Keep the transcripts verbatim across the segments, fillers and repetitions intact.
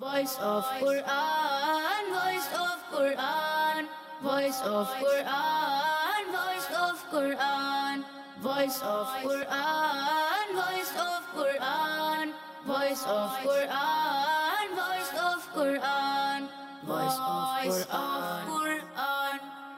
Voice of Quran, voice of Quran, voice of Quran, voice of Quran, voice of Quran, voice of Quran, voice of Quran, voice of Quran, voice of Quran.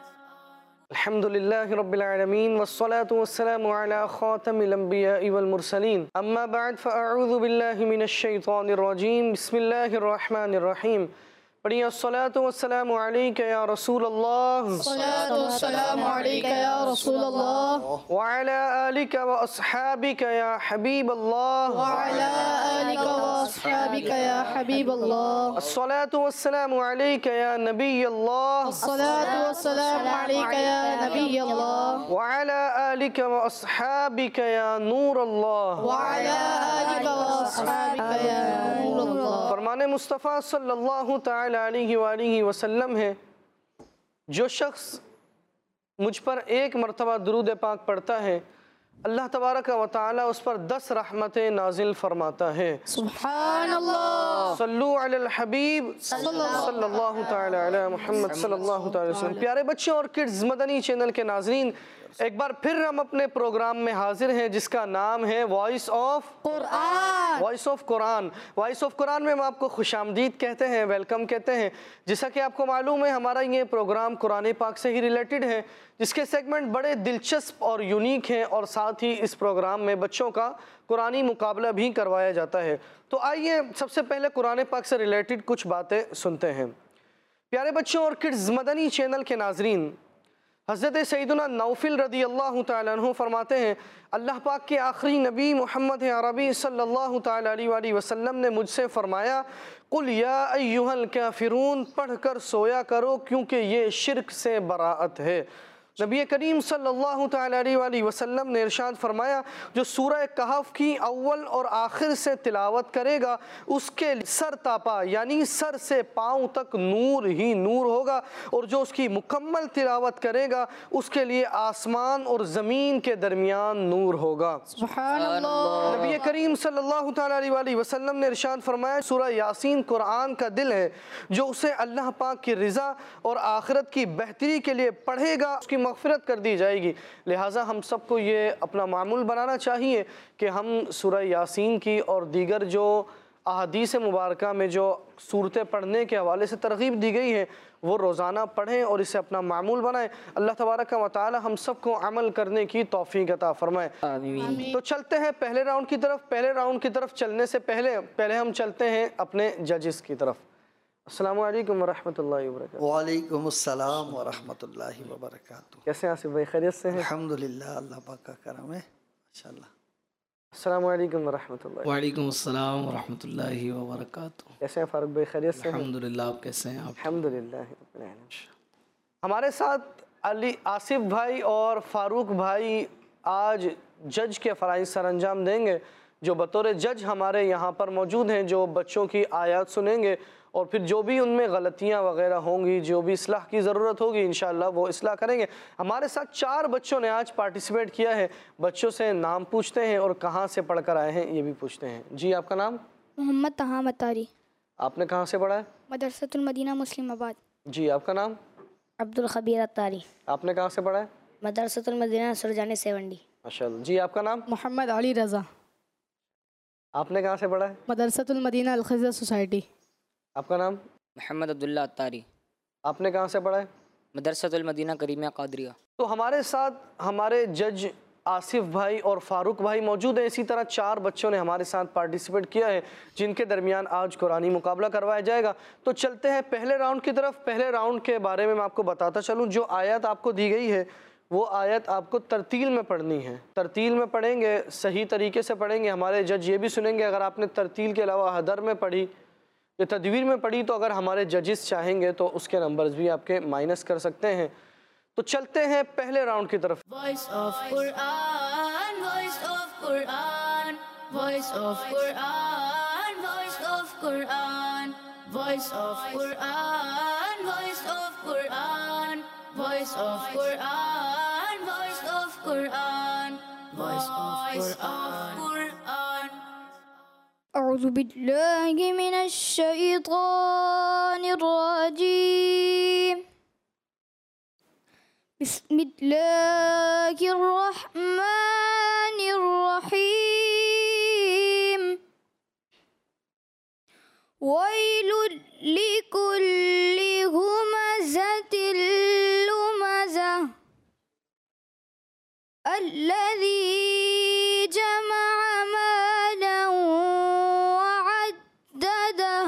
الحمدللہ رب العالمین والصلاة والسلام على خاتم الانبیاء والمرسلین اما بعد فاعوذ باللہ من الشیطان الرجیم بسم اللہ الرحمن الرحیم پڑھیے الصلاة والسلام علیک یا رسول اللہ الصلاة والسلام علیک یا رسول اللہ وعلى آلک واصحابک یا حبیب اللہ وعلى آلک واصحابک یا حبیب اللہ الصلاة والسلام علیک یا نبی اللہ الصلاة والسلام علیک یا نبی اللہ وعلى آلک واصحابک یا نور اللہ وعلى آلک واصحابک یا نور اللہ فرمان مصطفیٰ صلی اللہ تعالی علیہ وآلہ وسلم ہے، جو شخص مجھ پر ایک مرتبہ درود پاک پڑھتا ہے اللہ تبارک و تعالی اس پر دس رحمتیں نازل فرماتا ہے۔ سبحان اللہ صلو علی الحبیب صلی اللہ تعالی علی محمد صلی اللہ تعالی وسلم۔ پیارے بچوں اور کڈز مدنی چینل کے ناظرین، ایک بار پھر ہم اپنے پروگرام میں حاضر ہیں جس کا نام ہے voice of Quran voice of Quran voice of Quran میں ہم آپ کو خوش آمدید کہتے ہیں، ویلکم کہتے ہیں۔ جیسا کہ آپ کو معلوم ہے ہمارا یہ پروگرام قرآن پاک سے ہی ریلیٹڈ ہے، جس کے سیگمنٹ بڑے دلچسپ اور یونیک ہیں، اور ساتھ ہی اس پروگرام میں بچوں کا قرآنی مقابلہ بھی کروایا جاتا ہے۔ تو آئیے سب سے پہلے قرآن پاک سے ریلیٹڈ کچھ باتیں سنتے ہیں۔ پیارے بچوں اور کڈز مدنی چینل کے ناظرین، حضرت سیدنا نوفل رضی اللہ تعالیٰ عنہ فرماتے ہیں اللہ پاک کے آخری نبی محمد عربی صلی اللہ تعالیٰ علیہ وآلہ وسلم نے مجھ سے فرمایا قُلْ يَا أَيُّهَا الْكَافِرُونَ پڑھ کر سویا کرو کیونکہ یہ شرک سے براءت ہے۔ نبی کریم صلی اللہ تعالیٰ علیہ وآلہ وسلم نے ارشاد فرمایا جو سورہ کہف کی اول اور آخر سے تلاوت کرے گا اس کے سر تاپا یعنی سر سے پاؤں تک نور ہی نور ہوگا، اور جو اس کی مکمل تلاوت کرے گا اس کے لیے آسمان اور زمین کے درمیان نور ہوگا۔ سبحان اللہ نبی کریم صلی اللہ تعالیٰ علیہ وآلہ وسلم نے ارشاد فرمایا سورہ یاسین قرآن کا دل ہے، جو اسے اللہ پاک کی رضا اور آخرت کی بہتری کے لیے پڑھے گا اس کی مغفرت کر دی جائے گی۔ لہٰذا ہم سب کو یہ اپنا معمول بنانا چاہیے کہ ہم سورہ یاسین کی اور دیگر جو احادیث مبارکہ میں جو صورتیں پڑھنے کے حوالے سے ترغیب دی گئی ہے وہ روزانہ پڑھیں اور اسے اپنا معمول بنائیں۔ اللہ تبارک و تعالی ہم سب کو عمل کرنے کی توفیق عطا فرمائے۔ تو چلتے ہیں پہلے راؤنڈ کی طرف۔ پہلے راؤنڈ کی طرف چلنے سے پہلے پہلے ہم چلتے ہیں اپنے ججز کی طرف۔ السلام علیکم ورحمۃ اللہ وبرکاتہ۔ وعلیکم السلام ورحمۃ اللہ وبرکاتہ۔ کیسے ہیں آصف بھائی، خیریت سے ہیں؟ الحمدللہ، اللہ پاک کا کرم ہے، ماشاءاللہ۔ السلام علیکم ورحمۃ اللہ۔ وعلیکم السلام ورحمۃ اللہ وبرکاتہ۔ کیسے ہیں فاروق بھائی، خیریت سے ہیں؟ الحمدللہ، آپ کیسے ہیں؟ آپ الحمدللہ رب العالمین۔ ہمارے ساتھ علی آصف بھائی اور فاروق بھائی آج جج کے فرائض سر انجام دیں گے، جو بطور جج ہمارے یہاں پر موجود ہیں، جو بچوں کی آیات سنیں گے اور پھر جو بھی ان میں غلطیاں وغیرہ ہوں گی، جو بھی اصلاح کی ضرورت ہوگی انشاءاللہ وہ اصلاح کریں گے۔ ہمارے ساتھ چار بچوں نے آج پارٹیسپیٹ کیا ہے۔ بچوں سے نام پوچھتے ہیں اور کہاں سے پڑھ کر آئے ہیں یہ بھی پوچھتے ہیں۔ جی آپ کا نام؟ محمد طہا مطاری، آپ نے کہاں سے پڑھا ہے؟ مدرسۃ المدینہ مسلم آباد۔ جی آپ کا نام؟ عبد الخبیر اتاری، آپ نے کہاں سے پڑھا ہے؟ مدرسۃ المدینہ سرجانی سیونڈی۔ ماشاءاللہ۔ جی آپ کا نام؟ محمد علی رضا، آپ نے کہاں سے پڑھا ہے؟ مدرسۃ المدینہ الخضر سوسائٹی۔ آپ کا نام؟ محمد عبداللہ اتاری، آپ نے کہاں سے پڑھا ہے؟ مدرسۃ المدینہ کریمیہ قادریہ۔ تو ہمارے ساتھ ہمارے جج آصف بھائی اور فاروق بھائی موجود ہیں، اسی طرح چار بچوں نے ہمارے ساتھ پارٹیسپیٹ کیا ہے جن کے درمیان آج قرآنی مقابلہ کروایا جائے گا۔ تو چلتے ہیں پہلے راؤنڈ کی طرف۔ پہلے راؤنڈ کے بارے میں میں آپ کو بتاتا چلوں، جو آیت آپ کو دی گئی ہے وہ آیت آپ کو ترتیل میں پڑھنی ہے۔ ترتیل میں پڑھیں گے، صحیح طریقے سے پڑھیں گے۔ ہمارے جج یہ بھی سنیں گے اگر آپ نے ترتیل کے علاوہ حدر میں پڑھی یا تدویر میں پڑھی تو اگر ہمارے ججز چاہیں گے تو اس کے نمبرز بھی آپ کے مائنس کر سکتے ہیں۔ تو چلتے ہیں پہلے راؤنڈ کی طرف۔ Voice of Quran, voice of Quran, voice of Quran, voice of Quran, voice of Quran, voice of Quran, voice of Quran, voice of Quran, voice of Quran. أعوذ بالله من الشيطان الرجيم بسم الله الرحمن الرحيم ويل لكل همزة لمزة الذي جمع مالا وعدده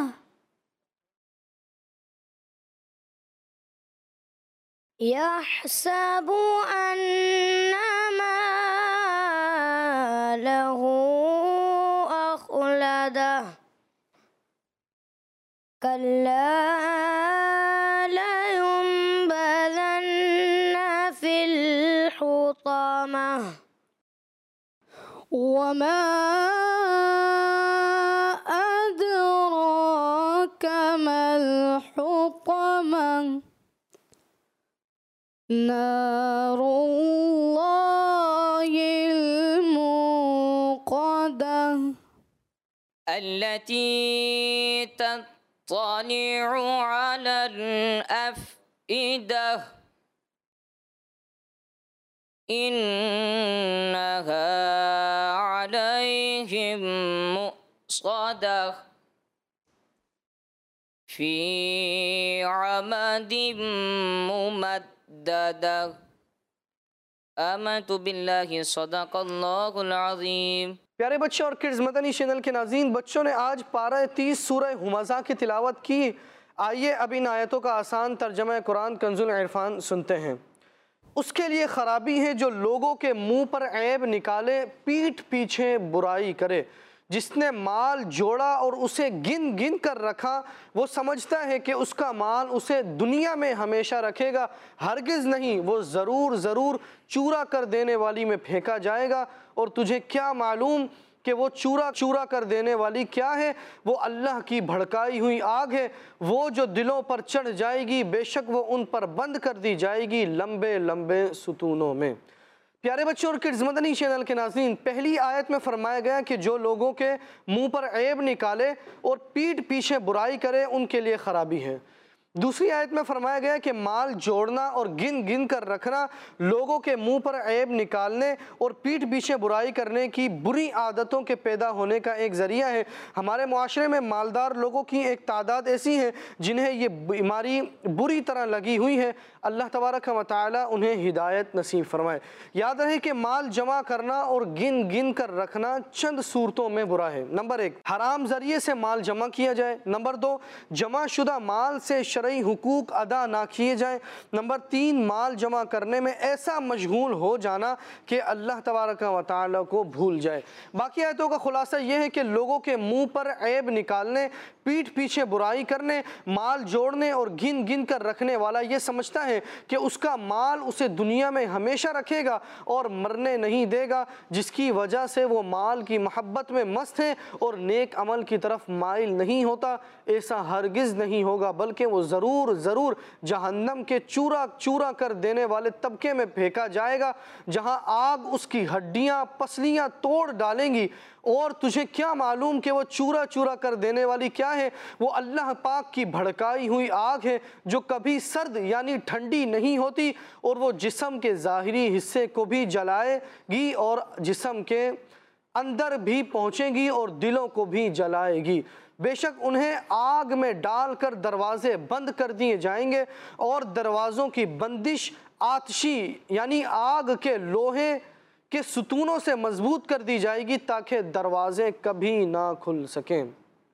يحسب أن ماله أخلده كلا لينبذن في الحطمة وما أدراك ما الحطمة نار الله الموقدة التي تطلع على الأفئدة إنها عليهم مؤصدة في عمد ممددة آمنت بالله صدق الله العظيم. پیارے بچوں اور کڈز مدنی چینل کے ناظرین، بچوں نے آج پارہ تیس سورہ ہمزہ کی تلاوت کی. آئیے اب ان آیتوں کا آسان ترجمہ قرآن کنز العرفان سنتے ہیں. اس کے لیے خرابی ہے جو لوگوں کے منہ پر عیب نکالے، پیٹھ پیچھے برائی کرے. جس نے مال جوڑا اور اسے گن گن کر رکھا، وہ سمجھتا ہے کہ اس کا مال اسے دنیا میں ہمیشہ رکھے گا. ہرگز نہیں، وہ ضرور ضرور چورا کر دینے والی میں پھینکا جائے گا. اور تجھے کیا معلوم کہ وہ چورا چورا کر دینے والی کیا ہے؟ وہ اللہ کی بھڑکائی ہوئی آگ ہے، وہ جو دلوں پر چڑھ جائے گی. بے شک وہ ان پر بند کر دی جائے گی لمبے لمبے ستونوں میں. پیارے بچوں اور کڈز مدنی چینل کے ناظرین، پہلی آیت میں فرمایا گیا کہ جو لوگوں کے منہ پر عیب نکالے اور پیٹھ پیچھے برائی کرے ان کے لیے خرابی ہے. دوسری آیت میں فرمایا گیا کہ مال جوڑنا اور گن گن کر رکھنا لوگوں کے منہ پر عیب نکالنے اور پیٹھ پیچھے برائی کرنے کی بری عادتوں کے پیدا ہونے کا ایک ذریعہ ہے. ہمارے معاشرے میں مالدار لوگوں کی ایک تعداد ایسی ہے جنہیں یہ بیماری بری طرح لگی ہوئی ہے. اللہ تبارک و تعالی انہیں ہدایت نصیب فرمائے. یاد رہے کہ مال جمع کرنا اور گن گن کر رکھنا چند صورتوں میں برا ہے. نمبر ایک، حرام ذریعے سے مال جمع کیا جائے. نمبر دو، جمع شدہ مال سے شرعی حقوق ادا نہ کیے جائیں. نمبر تین، مال جمع کرنے میں ایسا مشغول ہو جانا کہ اللہ تبارک و تعالی کو بھول جائے. باقی آیتوں کا خلاصہ یہ ہے کہ لوگوں کے منہ پر عیب نکالنے، پیٹھ پیچھے برائی کرنے، مال جوڑنے اور گن گن کر رکھنے والا یہ سمجھتا ہے کہ اس کا مال اسے دنیا میں ہمیشہ رکھے گا اور مرنے نہیں دے گا، جس کی وجہ سے وہ مال کی محبت میں مست ہے اور نیک عمل کی طرف مائل نہیں ہوتا. ایسا ہرگز نہیں ہوگا، بلکہ وہ ضرور ضرور جہنم کے چورا چورا کر دینے والے طبقے میں پھینکا جائے گا، جہاں آگ اس کی ہڈیاں پسلیاں توڑ ڈالیں گی. اور تجھے کیا معلوم کہ وہ چورا چورا کر دینے والی کیا ہے؟ وہ اللہ پاک کی بھڑکائی ہوئی آگ ہے جو کبھی سرد یعنی ٹھنڈی نہیں ہوتی، اور وہ جسم کے ظاہری حصے کو بھی جلائے گی اور جسم کے اندر بھی پہنچے گی اور دلوں کو بھی جلائے گی. بے شک انہیں آگ میں ڈال کر دروازے بند کر دیے جائیں گے اور دروازوں کی بندش آتشی یعنی آگ کے لوہے کے ستونوں سے مضبوط کر دی جائے گی تاکہ دروازے کبھی نہ کھل سکیں.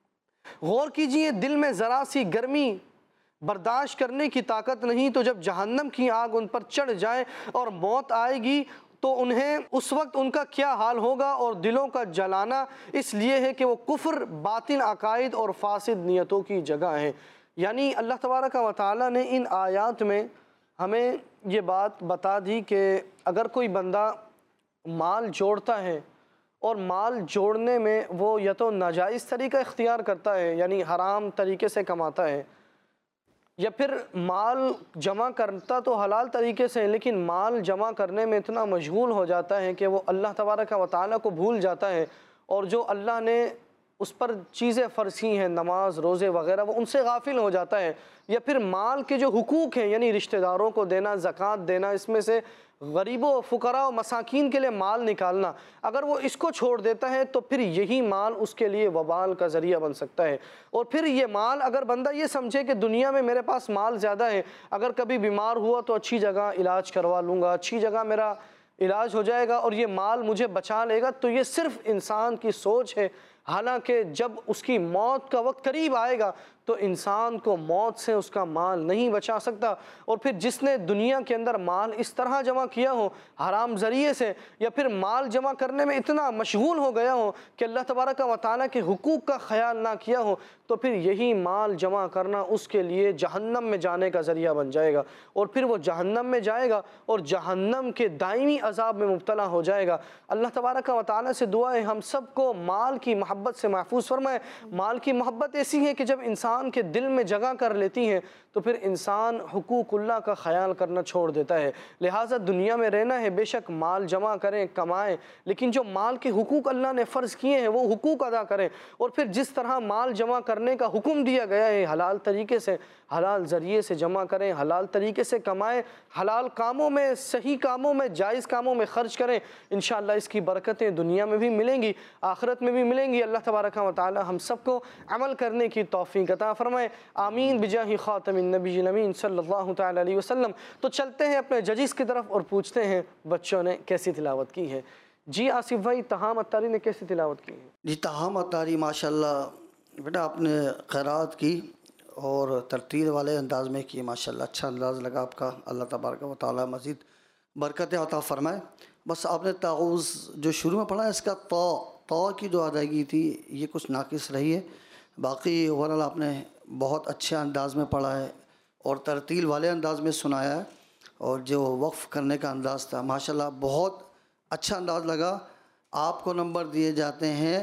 غور کیجئے، دل میں ذرا سی گرمی برداشت کرنے کی طاقت نہیں، تو جب جہنم کی آگ ان پر چڑھ جائے اور موت آئے گی تو انہیں اس وقت ان کا کیا حال ہوگا. اور دلوں کا جلانا اس لیے ہے کہ وہ کفر، باطل عقائد اور فاسد نیتوں کی جگہ ہیں. یعنی اللہ تبارک و تعالیٰ نے ان آیات میں ہمیں یہ بات بتا دی کہ اگر کوئی بندہ مال جوڑتا ہے اور مال جوڑنے میں وہ یا تو ناجائز طریقہ اختیار کرتا ہے یعنی حرام طریقے سے کماتا ہے، یا پھر مال جمع کرتا تو حلال طریقے سے، لیکن مال جمع کرنے میں اتنا مشغول ہو جاتا ہے کہ وہ اللہ تبارک و تعالیٰ کو بھول جاتا ہے، اور جو اللہ نے اس پر چیزیں فرض کی ہیں نماز روزے وغیرہ وہ ان سے غافل ہو جاتا ہے، یا پھر مال کے جو حقوق ہیں یعنی رشتہ داروں کو دینا، زکوٰۃ دینا، اس میں سے غریبوں فقراء و مساکین کے لیے مال نکالنا، اگر وہ اس کو چھوڑ دیتا ہے تو پھر یہی مال اس کے لیے وبال کا ذریعہ بن سکتا ہے۔ اور پھر یہ مال اگر بندہ یہ سمجھے کہ دنیا میں میرے پاس مال زیادہ ہے، اگر کبھی بیمار ہوا تو اچھی جگہ علاج کروا لوں گا، اچھی جگہ میرا علاج ہو جائے گا اور یہ مال مجھے بچا لے گا، تو یہ صرف انسان کی سوچ ہے۔ حالانکہ جب اس کی موت کا وقت قریب آئے گا تو انسان کو موت سے اس کا مال نہیں بچا سکتا۔ اور پھر جس نے دنیا کے اندر مال اس طرح جمع کیا ہو حرام ذریعے سے، یا پھر مال جمع کرنے میں اتنا مشغول ہو گیا ہو کہ اللہ تبارک و تعالیٰ کے حقوق کا خیال نہ کیا ہو، تو پھر یہی مال جمع کرنا اس کے لیے جہنم میں جانے کا ذریعہ بن جائے گا، اور پھر وہ جہنم میں جائے گا اور جہنم کے دائمی عذاب میں مبتلا ہو جائے گا۔ اللہ تبارک و تعالیٰ سے دعا ہے ہم سب کو مال کی محبت سے محفوظ فرمائے۔ مال کی محبت ایسی ہے کہ جب انسان کے دل میں جگہ کر لیتی ہیں تو پھر انسان حقوق اللہ کا خیال کرنا چھوڑ دیتا ہے۔ لہٰذا دنیا میں رہنا ہے، بے شک مال جمع کریں، کمائیں، لیکن جو مال کے حقوق اللہ نے فرض کیے ہیں وہ حقوق ادا کریں۔ اور پھر جس طرح مال جمع کرنے کا حکم دیا گیا ہے حلال طریقے سے، حلال ذریعے سے جمع کریں، حلال طریقے سے کمائیں، حلال کاموں میں، صحیح کاموں میں، جائز کاموں میں خرچ کریں، انشاءاللہ اس کی برکتیں دنیا میں بھی ملیں گی، آخرت میں بھی ملیں گی۔ اللہ تبارک و تعالی ہم سب کو عمل کرنے کی توفیق عطا فرمائے، آمین بجاہ خاتم النبی الامین صلی اللہ تعالی علیہ وسلم۔ تو چلتے ہیں اپنے ججز کی طرف اور پوچھتے ہیں بچوں نے کیسی تلاوت کی ہے۔ جی آصف بھائی، تہام اتاری نے کیسی تلاوت کی ہے؟ جی تہام اتاری ماشاءاللہ بیٹا آپ نے قرات کی اور ترتیل والے انداز میں کی، ماشاءاللہ اچھا انداز لگا آپ کا۔ اللہ تبارک و تعالی مزید برکت عطا فرمائے۔ بس آپ نے تعوذ جو شروع میں پڑھا ہے اس کا تا تا کی جو ادائیگی تھی یہ کچھ ناقص رہی ہے، باقی اوورال آپ نے بہت اچھے انداز میں پڑھا ہے اور ترتیل والے انداز میں سنایا ہے، اور جو وقف کرنے کا انداز تھا ماشاءاللہ بہت اچھا انداز لگا۔ آپ کو نمبر دیے جاتے ہیں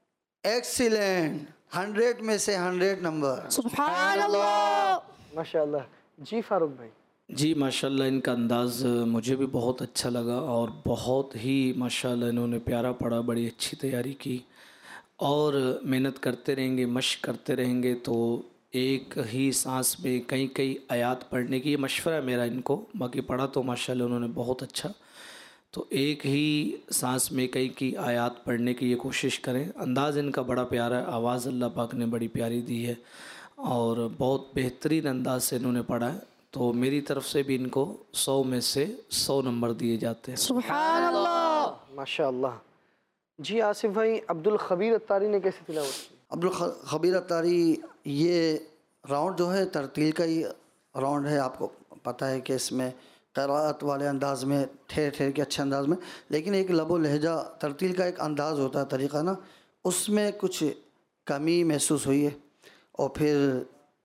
ایکسیلنٹ، ہنڈریڈ میں سے ہنڈریڈ نمبر۔ سبحان اللہ، ماشاءاللہ۔ جی فاروق بھائی؟ جی ماشاءاللہ ان کا انداز مجھے بھی بہت اچھا لگا، اور بہت ہی ماشاءاللہ انہوں نے پیارا پڑھا، بڑی اچھی تیاری کی، اور محنت کرتے رہیں گے، مشق کرتے رہیں گے تو ایک ہی سانس میں کئی کئی آیات پڑھنے کی، یہ مشورہ ہے میرا ان کو، باقی پڑھا تو ماشاءاللہ انہوں نے بہت اچھا، تو ایک ہی سانس میں کئی کی آیات پڑھنے کی یہ کوشش کریں۔ انداز ان کا بڑا پیارا ہے، آواز اللہ پاک نے بڑی پیاری دی ہے، اور بہت بہترین انداز سے انہوں نے پڑھا ہے، تو میری طرف سے بھی ان کو سو میں سے سو نمبر دیے جاتے ہیں۔ سبحان اللہ، ماشاءاللہ۔ جی آصف بھائی، عبد الخبیر اتاری نے کیسی تلاوت کی؟ عبد الخبیر اتاری یہ راؤنڈ جو ہے ترتیل کا ہی راؤنڈ ہے، آپ کو پتہ ہے کہ اس میں قراءت والے انداز میں ٹھہر ٹھہر کے اچھے انداز میں، لیکن ایک لب و لہجہ ترتیل کا ایک انداز ہوتا ہے، طریقہ نا، اس میں کچھ کمی محسوس ہوئی ہے۔ اور پھر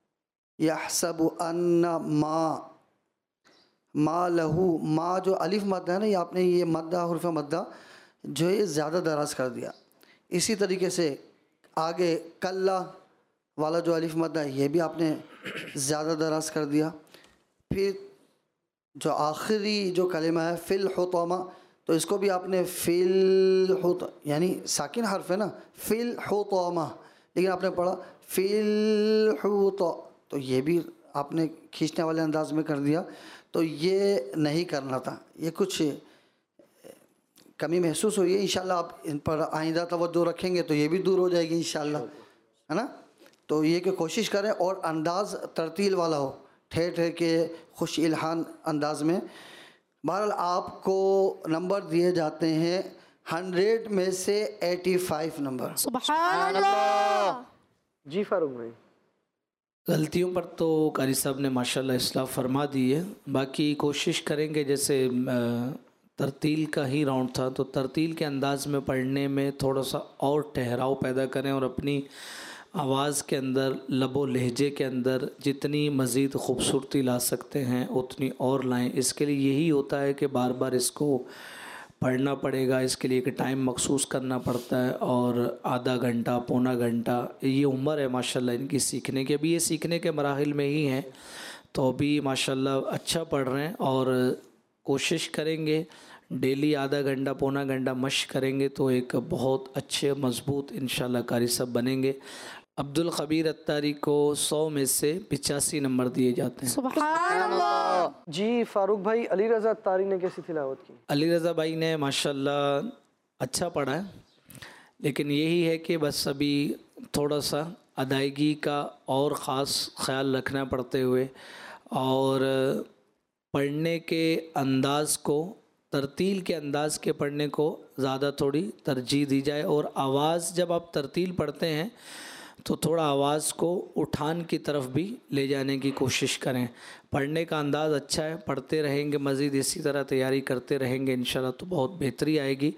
یحسب ان ما ما لہو، ما جو الف مد ہے نا، یہ آپ نے یہ مدہ حرف مدہ جو ہے زیادہ دراز کر دیا۔ اسی طریقے سے آگے کلا والا جو الف مدہ ہے یہ بھی آپ نے زیادہ دراز کر دیا۔ پھر جو آخری جو کلمہ ہے فی الحطمہ، تو اس کو بھی آپ نے فی الحط یعنی ساکن حرف ہے نا، فی الحطمہ، لیکن آپ نے پڑھا فی الحط، تو یہ بھی آپ نے کھینچنے والے انداز میں کر دیا، تو یہ نہیں کرنا تھا، یہ کچھ کمی محسوس ہوئی ہے۔ انشاءاللہ آپ ان پر آئندہ توجہ رکھیں گے تو یہ بھی دور ہو جائے گی انشاءاللہ، ہے نا۔ تو یہ کہ کوشش کریں اور انداز ترتیل والا ہو، ٹھہر ٹھہر کے خوش الحان انداز میں۔ بہرحال آپ کو نمبر دیے جاتے ہیں ہنڈریڈ میں سے ایٹی فائیو نمبر۔ سبحان اللہ۔ جی فاروق بھائی؟ غلطیوں پر تو قاری صاحب نے ماشاءاللہ اصلاح فرما دی ہے، باقی کوشش کریں گے جیسے ترتیل کا ہی راؤنڈ تھا تو ترتیل کے انداز میں پڑھنے میں تھوڑا سا اور ٹھہراؤ پیدا کریں، اور اپنی آواز کے اندر، لب و لہجے کے اندر جتنی مزید خوبصورتی لا سکتے ہیں اتنی اور لائیں۔ اس کے لیے یہی ہوتا ہے کہ بار بار اس کو پڑھنا پڑے گا، اس کے لیے ایک ٹائم مخصوص کرنا پڑتا ہے، اور آدھا گھنٹہ پونا گھنٹہ یہ عمر ہے ماشاءاللہ ان کی سیکھنے کے، ابھی یہ سیکھنے کے مراحل میں ہی ہیں، تو ابھی ماشاءاللہ اچھا پڑھ رہے ہیں، اور کوشش کریں گے डेली आधा घंटा पौना घंटा मश्क करेंगे तो एक बहुत अच्छे मजबूत इंशाल्लाह कारी साहब बनेंगे। अब्दुल खबीर अत्तारी को सौ में से पिचासी नंबर दिए जाते हैं। सुभान अल्लाह। जी फारूक भाई, अली रज़ा अत्तारी ने कैसी तिलावत की? अली रज़ा भाई ने माशाल्लाह अच्छा पढ़ा है, लेकिन यही है कि बस अभी थोड़ा सा अदायगी का और ख़ास ख्याल रखना पड़ते हुए और पढ़ने के अंदाज़ को, तरतील के अंदाज़ के पढ़ने को ज़्यादा थोड़ी तरजीह दी जाए। और आवाज़ जब आप तरतील पढ़ते हैं तो थोड़ा आवाज़ को उठान की तरफ भी ले जाने की कोशिश करें। पढ़ने का अंदाज़ अच्छा है, पढ़ते रहेंगे, मज़ीद इसी तरह तैयारी करते रहेंगे इंशाल्लाह तो बहुत बेहतरी आएगी।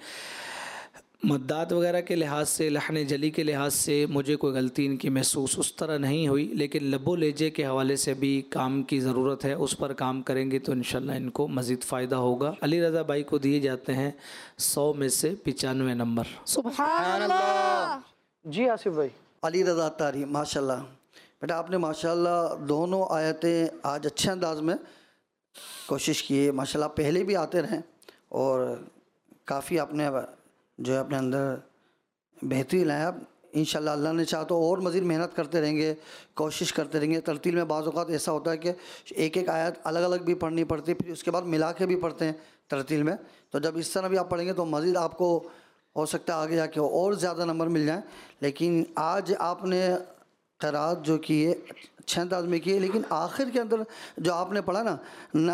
मद्दात वगैरह के लिहाज से, लहन जली के लिहाज से मुझे कोई गलती इनकी महसूस उस तरह नहीं हुई, लेकिन लबो लहजे के हवाले से भी काम की ज़रूरत है, उस पर काम करेंगे तो इंशाल्लाह इनको मज़ीद फ़ायदा होगा। अली रज़ा भाई को दिए जाते हैं सौ में से पचानवे नंबर। सुभान अल्लाह। जी आसिफ भाई। अली रज़ा अत्तारी माशाल्लाह, बेटा आपने माशाल्लाह दोनों आयतें आज अच्छे अंदाज में कोशिश की है। माशाल्लाह पहले भी आते रहें और काफ़ी आपने जो है अपने अंदर बेहतरी लाया। इंशाल्लाह अल्लाह ने चाहा तो और मज़ीद मेहनत करते रहेंगे, कोशिश करते रहेंगे। तरतील में बाज़ औक़ात ऐसा होता है कि एक एक आयत अलग अलग भी पढ़नी पड़ती है, फिर उसके बाद मिला के भी पढ़ते हैं तरतील में। तो जब इस तरह भी आप पढ़ेंगे तो मज़ीद आपको हो सकता है आगे जाके और ज़्यादा नंबर मिल जाएँ। लेकिन आज आपने क़राअत जो की है अच्छे अंदाज में की है, लेकिन आखिर के अंदर जो आपने पढ़ा ना,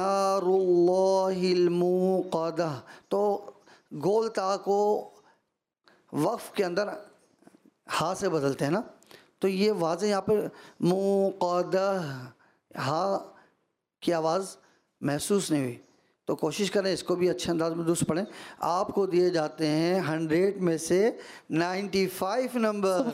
नारुल्लाहिल मुक़द्दा, तो गोल ता को वक़्फ़ के अंदर हा से बदलते हैं ना, तो ये वाज़े यहाँ पर मुक़द्दा हा की आवाज़ महसूस नहीं हुई। तो कोशिश करें इसको भी अच्छे अंदाज में दुरुस्त पढ़ें। आपको दिए जाते हैं हंड्रेड में से नाइन्टी फाइव नंबर।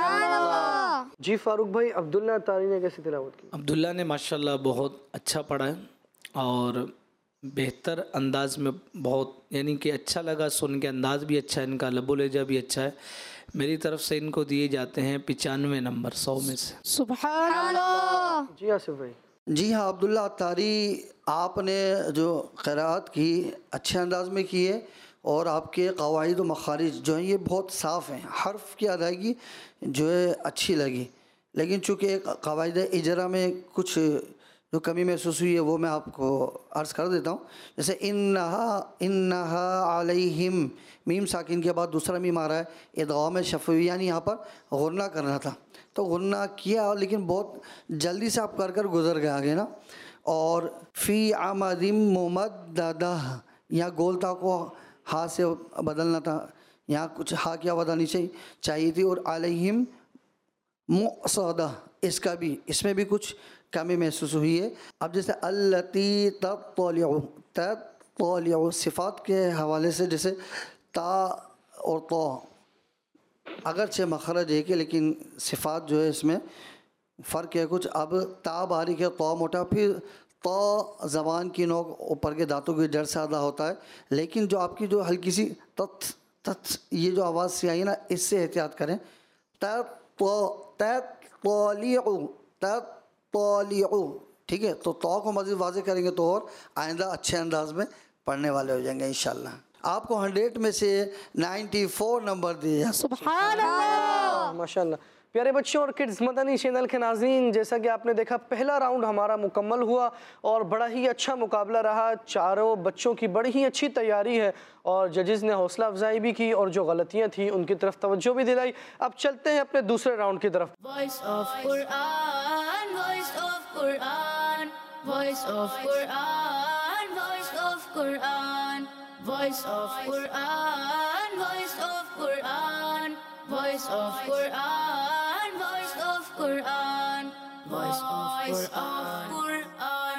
जी फारूक भाई, अब्दुल्ला अत्तारी ने कैसी तिलावत की? अब्दुल्ला ने माशाल्लाह बहुत अच्छा पढ़ा है और बेहतर अंदाज में, बहुत यानी कि अच्छा लगा सुन के, अंदाज़ भी अच्छा है इनका, लबो लहजा भी अच्छा है। मेरी तरफ से इनको दिए जाते हैं पचानवे नंबर सौ में से। सुभान अल्लाह। जी आसिफ भाई। जी हाँ, अब्दुल्ला अत्तारी आपने जो क़राअत की अच्छे अंदाज में की है और आपके क़वाइद व मखारिज जो हैं ये बहुत साफ़ हैं, हर्फ़ की अदायगी जो है अच्छी लगी। लेकिन चूँकि क़वाइद इजरा में कुछ जो कमी महसूस हुई है वो मैं आपको अर्ज़ कर देता हूँ। जैसे इन्नहा इन्नहा अलैहिम, मीम साकिन के बाद दूसरा मीम आ रहा है, इदगाम शफ़वी, यानी यहाँ पर गुन्ना करना था तो गुन्ना किया, लेकिन बहुत जल्दी से आप कर कर गुजर गए आगे ना। और फ़ी आमदिम मुमद्ददा, यहाँ गोलता को हा से बदलना था, यहाँ कुछ हा की आवाज़ आनी चाहिए चाहिए थी। और अलैहिम मुक़द्दा, इसका भी, इसमें भी कुछ कमी महसूस हुई है। अब जैसे अल्लती तत्तलिउ, तत्तलिउ सिफ़ात के हवाले से जैसे ता और तो अगरचे मखरज है कि, लेकिन सिफ़ात जो है इसमें फ़र्क है कुछ। अब ता बारीक है, तो मोटा, फिर तो ज़बान की नोक ऊपर के दांतों की जड़ से अदा होता है। लेकिन जो आपकी जो हल्की सी तत् तत् ये जो आवाज़ से आई ना, इससे एहतियात करें। तत् तत्तलिउ तत्तलिउ, ठीक है। तो तो को मज़ीद वाज़े करेंगे तो और आइंदा अच्छे अंदाज में पढ़ने वाले हो जाएंगे इंशाल्लाह। आपको हंड्रेड में से नाइन्टी फोर नंबर दिए। सुभान अल्लाह। माशाल्लाह। प्यारे बच्चों और किड्स मदनी चैनल के नाज़रीन, जैसा कि आपने देखा पहला राउंड हमारा मुकम्मल हुआ और बड़ा ही अच्छा मुकाबला रहा। चारों बच्चों की बड़ी ही अच्छी तैयारी है और जजेस ने हौसला अफजाई भी की और जो गलतियाँ थी उनकी तरफ तवज्जो भी दिलाई। अब चलते हैं अपने दूसरे राउंड की तरफ। Voice of Quran, voice of Quran, voice of Quran, voice of Quran, voice of Quran, voice of Quran, voice of Quran, voice of Quran, voice of Quran.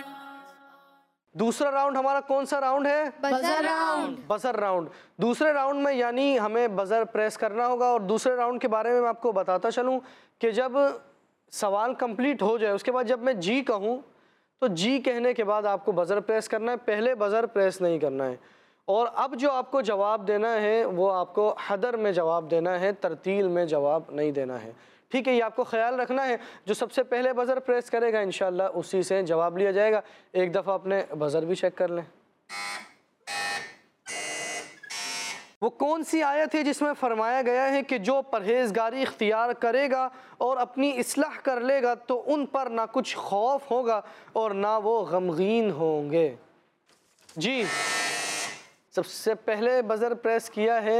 दूसरा राउंड हमारा कौन सा राउंड है? Buzzer round. Buzzer round. दूसरे round में यानी हमें buzzer press करना होगा। और दूसरे राउंड के बारे में मैं आपको बताता चलूं कि जब सवाल कंप्लीट हो जाए उसके बाद जब मैं जी कहूं तो जी कहने के बाद आपको बजर प्रेस करना है, पहले बजर प्रेस नहीं करना है। और अब जो आपको जवाब देना है वो आपको हदर में जवाब देना है, तरतील में जवाब नहीं देना है, ठीक है। ये आपको ख्याल रखना है। जो सबसे पहले बजर प्रेस करेगा इंशाल्लाह उसी से जवाब लिया जाएगा। एक दफ़ा अपने बजर भी चेक कर लें। وہ کون سی آیت ہے جس میں فرمایا گیا ہے کہ جو پرہیزگاری اختیار کرے گا اور اپنی اصلاح کر لے گا تو ان پر نہ کچھ خوف ہوگا اور نہ وہ غمگین ہوں گے؟ جی سب سے پہلے بزر پریس کیا ہے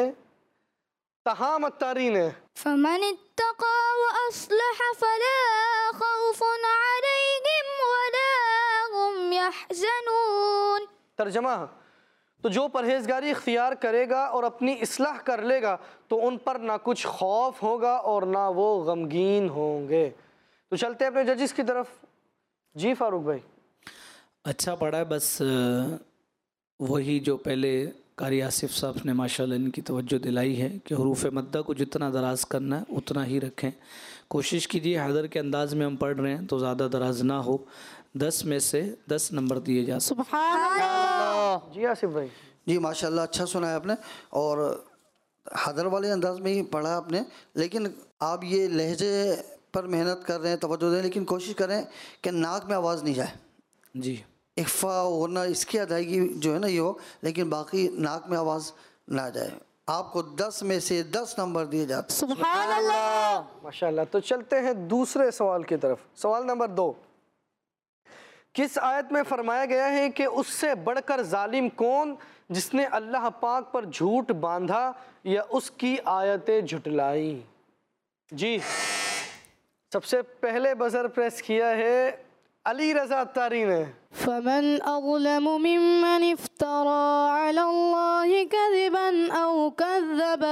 تہام اتاری نے۔ فمن اتقى وأصلح فلا خوف عليهم ولا هم يحزنون۔ ترجمہ، تو جو پرہیزگاری اختیار کرے گا اور اپنی اصلاح کر لے گا تو ان پر نہ کچھ خوف ہوگا اور نہ وہ غمگین ہوں گے۔ تو چلتے ہیں اپنے ججز کی طرف۔ جی فاروق بھائی۔ اچھا پڑھا ہے، بس وہی جو پہلے قاری آصف صاحب نے ماشاءاللہ ان کی توجہ دلائی ہے کہ حروف مدہ کو جتنا دراز کرنا ہے اتنا ہی رکھیں۔ کوشش کیجیے حیدر کے انداز میں ہم پڑھ رہے ہیں تو زیادہ دراز نہ ہو۔ دس میں سے دس نمبر دیے جا سکتے۔ سبحان اللہ۔ جی آصف بھائی۔ جی ماشاءاللہ اچھا سنا ہے آپ نے، اور حیدر والے انداز میں ہی پڑھا آپ نے، لیکن آپ یہ لہجے پر محنت کر رہے ہیں، توجہ دیں، لیکن کوشش کریں کہ ناک میں آواز نہیں جائے۔ جی اخفا ورنہ اس کی ادائیگی جو ہے نا یہ ہو، لیکن باقی ناک میں آواز نہ جائے۔ آپ کو دس میں سے دس نمبر دیے جاتے ہیں۔ سبحان اللہ۔ ماشاءاللہ۔ تو چلتے ہیں دوسرے سوال کی طرف۔ سوال نمبر دو، کس آیت میں فرمایا گیا ہے کہ اس سے بڑھ کر ظالم کون جس نے اللہ پاک پر جھوٹ باندھا یا اس کی آیتیں جھٹلائی؟ جی سب سے پہلے بزر پریس کیا ہے علی رضا اتاری نے۔ فمن أظلم ممن افترى على الله كذبا أو كذب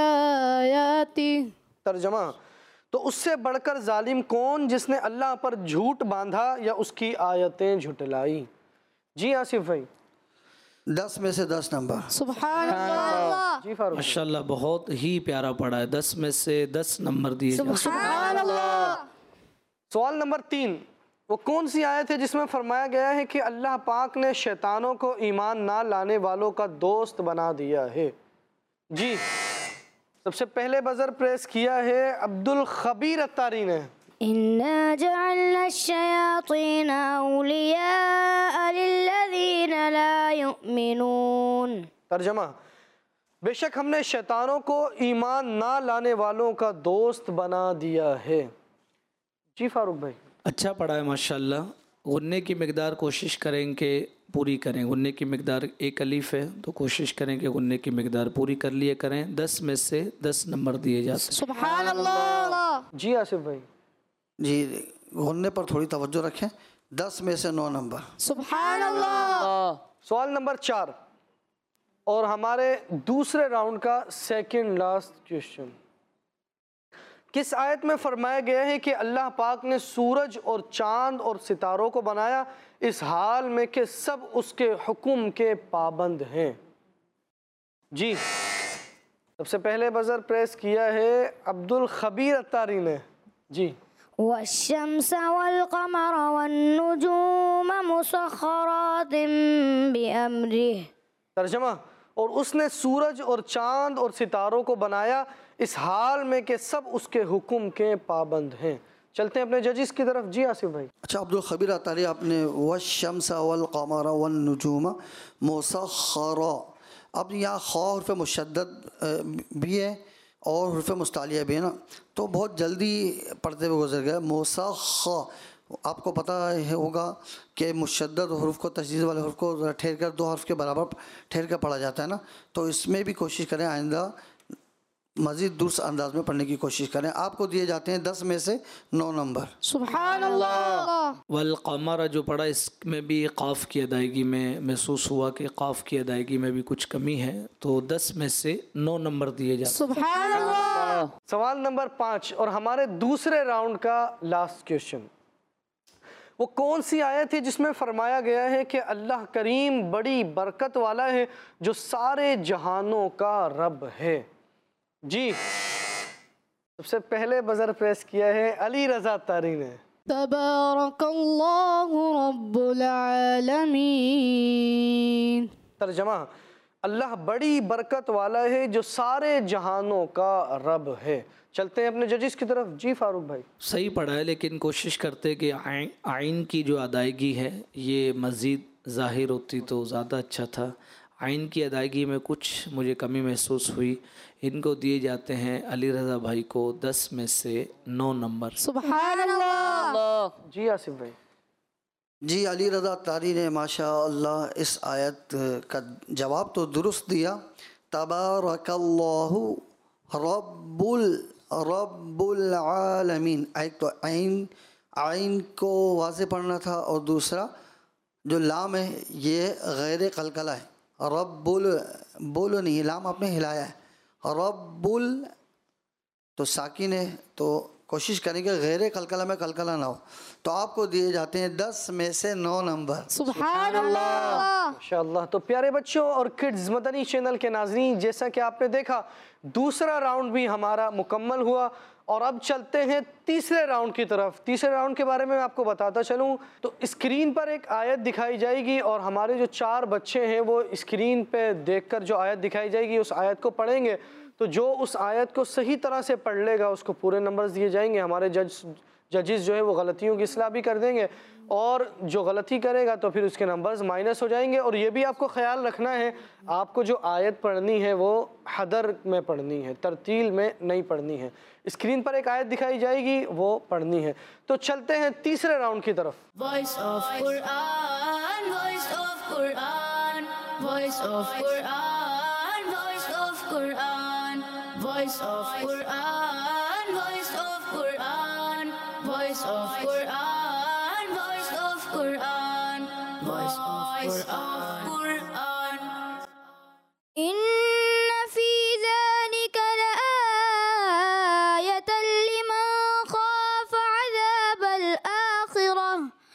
بآياته۔ ترجمہ، تو اس سے بڑھ کر ظالم کون جس نے اللہ پر جھوٹ باندھا یا اس کی آیتیں جھٹلائی؟ جی آصف بھائی۔ دس میں سے دس نمبر۔ سبحان اللہ۔ جی فاروق۔ ماشاءاللہ بہت ہی پیارا پڑھا ہے، دس میں سے دس نمبر دیے جا سکتے۔ سبحان اللہ۔ سوال نمبر تین، وہ کون سی آیت ہے جس میں فرمایا گیا ہے کہ اللہ پاک نے شیطانوں کو ایمان نہ لانے والوں کا دوست بنا دیا ہے؟ جی سب سے پہلے بزر پریس کیا ہے عبد الخبیر اتاری نے۔ إنا جعلنا الشياطين أولياء للذين لا يؤمنون۔ ترجمہ، بے شک ہم نے شیطانوں کو ایمان نہ لانے والوں کا دوست بنا دیا ہے۔ جی فاروق بھائی۔ اچھا پڑھا ہے ماشاءاللہ۔ غنے کی مقدار کوشش کریں کہ پوری کریں۔ غنے کی مقدار ایک الف ہے تو کوشش کریں کہ غنے کی مقدار پوری کر لیے کریں۔ دس میں سے دس نمبر دیے جا سکتے۔ سبحان اللہ۔ جی آصف بھائی۔ جی غنے پر تھوڑی توجہ رکھیں۔ دس میں سے نو نمبر۔ سبحان اللہ۔ سوال نمبر چار اور ہمارے دوسرے راؤنڈ کا سیکنڈ لاسٹ کوشچن، کس آیت میں فرمایا گیا ہے کہ اللہ پاک نے سورج اور چاند اور ستاروں کو بنایا اس حال میں کہ سب اس کے حکم کے پابند ہیں؟ جی سب سے پہلے بزر پریس کیا ہے عبد الخبیر اتاری نے۔ جی والشمس والقمر والنجوم مسخرات بأمره۔ ترجمہ، اور اس نے سورج اور چاند اور ستاروں کو بنایا اس حال میں کہ سب اس کے حکم کے پابند ہیں۔ چلتے ہیں اپنے ججز کی طرف۔ جی آصف بھائی۔ اچھا عبد الخبیر اتاری آپ نے والشمس والقمر والنجوم مسخرا، اب یہاں خا حرف مشدد بھی ہے اور حرف مستعلیہ بھی ہے نا، تو بہت جلدی پڑھتے ہوئے گزر گیا۔ مسخ، آپ کو پتہ ہوگا کہ مشدد حروف کو تشدید والے حروف کو ذرا ٹھہر کر دو حرف کے برابر ٹھہر کر پڑھا جاتا ہے نا، تو اس میں بھی کوشش کریں آئندہ مزید درست انداز میں پڑھنے کی کوشش کریں۔ آپ کو دیے جاتے ہیں دس میں سے نو نمبر۔ سبحان اللہ۔ والقمر جو پڑھا اس میں بھی قاف کی ادائیگی میں محسوس ہوا کہ قاف کی ادائیگی میں بھی کچھ کمی ہے، تو دس میں سے نو نمبر دیے جاتے ہیں۔ سبحان اللہ۔ سوال نمبر پانچ اور ہمارے دوسرے راؤنڈ کا لاسٹ کوشچن، وہ کون سی آیت ہے جس میں فرمایا گیا ہے کہ اللہ کریم بڑی برکت والا ہے جو سارے جہانوں کا رب ہے؟ جی سب سے پہلے بزر پریس کیا ہے علی رضا اتاری نے۔ تبارک اللہ رب العالمین۔ ترجمہ، اللہ بڑی برکت والا ہے جو سارے جہانوں کا رب ہے۔ چلتے ہیں اپنے ججز کی طرف۔ جی فاروق بھائی۔ صحیح پڑھا ہے، لیکن کوشش کرتے کہ آئین آئین کی جو ادائیگی ہے یہ مزید ظاہر ہوتی تو زیادہ اچھا تھا۔ आइन की अदायगी में कुछ मुझे कमी महसूस हुई। इनको दिए जाते हैं अली रज़ा भाई को दस में से नौ नंबर। सुभान अल्लाह। Allah. जी आसिफ भाई। जी अली रज़ा तारी ने माशा अल्लाह इस आयत का जवाब तो दुरुस्त दिया। तबारकल्लाहु रब्बुल रब्बुल आलमीन, एक तो आइन आइन को वाज़े पढ़ना था और दूसरा जो लाम है ये गैर कलकला है। रब्बुल बोलो नहीं, लाम आपने हिलाया है। रब्बुल तो साकिन है, तो कोशिश करेंगे गैर कलकला में कलकला ना हो। तो आपको दिए जाते हैं दस में से नौ नंबर। सुभान अल्लाह। माशाअल्लाह। तो प्यारे बच्चों और किड्स मदनी चैनल के नाज़रीन, जैसा कि आपने देखा दूसरा राउंड भी हमारा मुकम्मल हुआ और अब चलते हैं तीसरे राउंड की तरफ। तीसरे राउंड के बारे में मैं आपको बताता चलूं तो स्क्रीन पर एक आयत दिखाई जाएगी और हमारे जो चार बच्चे हैं वो स्क्रीन पे देखकर जो आयत दिखाई जाएगी उस आयत को पढ़ेंगे। तो जो उस आयत को सही तरह से पढ़ लेगा उसको पूरे नंबर्स दिए जाएंगे। हमारे जज जजेस जो है वो गलतियों की इस्लाह भी कर देंगे और जो गलती करेगा तो फिर उसके नंबर्स माइनस हो जाएंगे। और ये भी आपको ख्याल रखना है, आपको जो आयत पढ़नी है वो हदर में पढ़नी है, तरतील में नहीं पढ़नी है। स्क्रीन पर एक आयत दिखाई जाएगी वो पढ़नी है। तो चलते हैं तीसरे राउंड की तरफ। Voice of Quran, voice of Quran, voice of Quran, voice of Quran, voice of Quran, voice of Quran, voice of Quran, voice of Quran, voice of Quran. إن في ذلك لآية لمن خاف عذاب الآخرة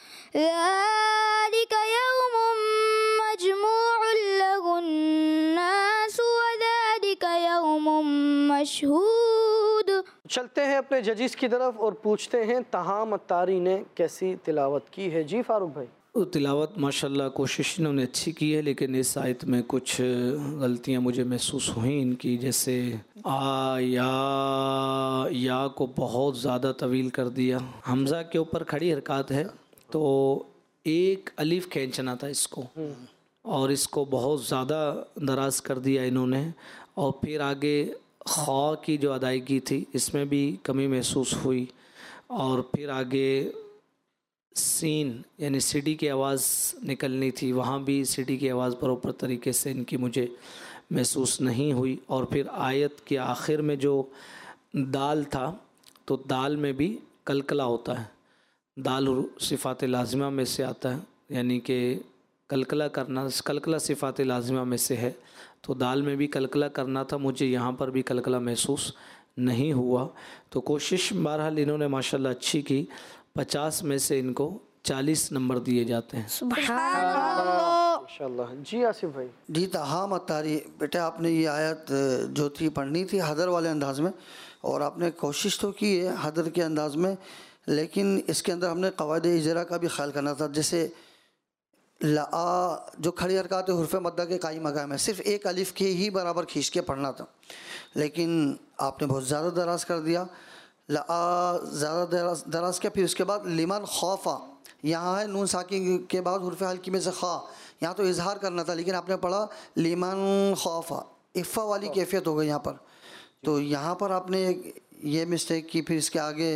ذلك يوم مجموع له الناس وذلك يوم مشهود. चलते हैं अपने जजिस की तरफ और पूछते हैं तहाम अत्तारी ने कैसी तिलावत की है। जी फारूक भाई। वो तिलावत माशाल्लाह कोशिश इन्होंने अच्छी की है, लेकिन इस आयत में कुछ गलतियां मुझे महसूस हुई इनकी। जैसे आ या या को बहुत ज़्यादा तवील कर दिया। हमज़ा के ऊपर खड़ी हरकत है तो एक अलिफ खींचना था इसको और इसको बहुत ज़्यादा दराज कर दिया इन्होंने। और फिर आगे खा की जो अदायगी थी इसमें भी कमी महसूस हुई। और फिर आगे सीन यानी सीडी की आवाज़ निकलनी थी, वहाँ भी सीडी की आवाज़ प्रॉपर तरीके से इनकी मुझे महसूस नहीं हुई। और फिर आयत के आखिर में जो दाल था तो दाल में भी कलकला होता है। दाल सिफ़ात लाज़िमा में से आता है, यानी कि कलकला करना, कलकला सिफ़ात लाज़िमा में से है। तो दाल में भी कलकला करना था, मुझे यहाँ पर भी कलकला महसूस नहीं हुआ। तो कोशिश बहरहाल इन्होंने माशाल्लाह अच्छी की। पचास में से इनको चालीस नंबर दिए जाते हैं। माशाल्लाह। जी आसिफ भाई। जी तहाम अत्तारी, बेटा आपने ये आयत जो थी पढ़नी थी हदर वाले अंदाज में और आपने कोशिश तो की है हदर के अंदाज में, लेकिन इसके अंदर हमने क़वाइद इजरा का भी ख्याल करना था। जैसे ला जो खड़ी हरकत है हुर्फ़ मद्दा के काई मकाम है, सिर्फ एक अलिफ के ही बराबर खींच के पढ़ना था, लेकिन आपने बहुत ज़्यादा दराज कर दिया। ला ज़्यादा दराज दराज किया। फिर उसके बाद लिमन खौफा, यहाँ है नून साकिन के बाद हुर्फ़ हल्की में से खा, यहाँ तो इजहार करना था लेकिन आपने पढ़ा लिमन खौफा, इफ़ा वाली कैफियत हो गई यहाँ पर। तो यहाँ पर आपने ये मिस्टेक की। फिर इसके आगे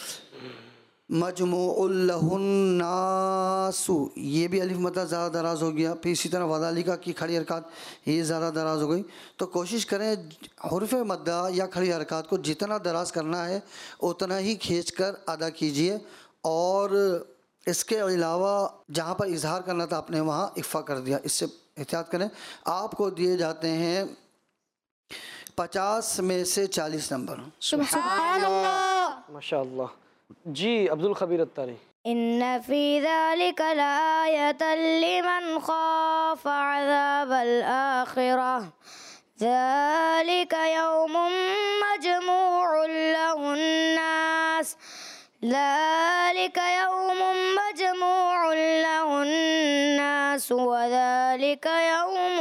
मजमुउल्लहुन्नासु, ये भी अलिफ मद्दा ज़्यादा दराज हो गया। फिर इसी तरह वज़ालिका की खड़ी हरकत ये ज़्यादा दराज हो गई। तो कोशिश करें हुर्फ़ मद्दा या खड़ी हरकत को जितना दराज करना है उतना ही खींच कर अदा कीजिए। और इसके अलावा जहाँ पर इजहार करना था आपने वहाँ इफ़ा कर दिया, इससे एहतियात करें। आपको दिए जाते हैं पचास में से चालीस नंबर। सुभान अल्लाह। माशाल्लाह। जी अब्दुल खबीर अत्तारी। إن في ذلك لآية لمن خاف عذاب الآخرة ذلك يوم مجموع له الناس ذلك يوم مجموع له الناس وذلك يوم